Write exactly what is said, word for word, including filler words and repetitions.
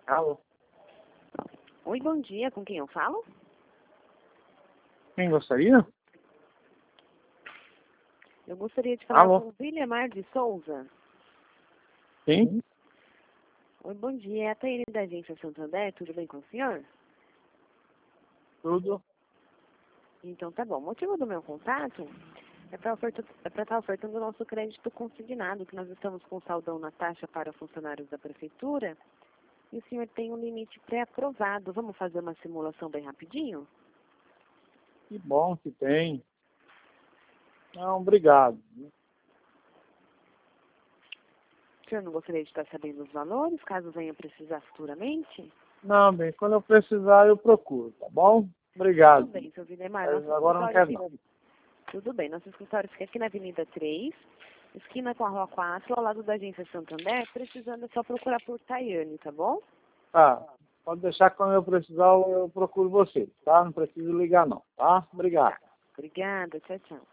Alô? Oi, bom dia. Com quem eu falo? Quem gostaria? Eu gostaria de falar Alô? com o Williamar de Souza. Sim? Oi, bom dia. É a Taine da Agência Santander. Tudo bem com o senhor? Tudo? Então tá bom. O motivo do meu contato é para é estar ofertando o nosso crédito consignado, que nós estamos com saldão na taxa para funcionários da prefeitura. E o senhor tem um limite pré-aprovado. Vamos fazer uma simulação bem rapidinho? Que bom que tem. Não, obrigado. O senhor não gostaria de estar sabendo os valores, caso venha precisar futuramente? Não, bem, quando eu precisar eu procuro, tá bom? Obrigado. Tudo bem, seu Williamar. Mas Nosso agora não escritório quero fica... Tudo bem. Nosso escritório fica aqui na Avenida três, esquina com a Rua quatro, ao lado da Agência Santander. Precisando é só procurar por Tayane, tá bom? Tá, pode deixar que quando eu precisar eu procuro você, tá? Não preciso ligar não, tá? Obrigado. Obrigada. Tchau, tchau.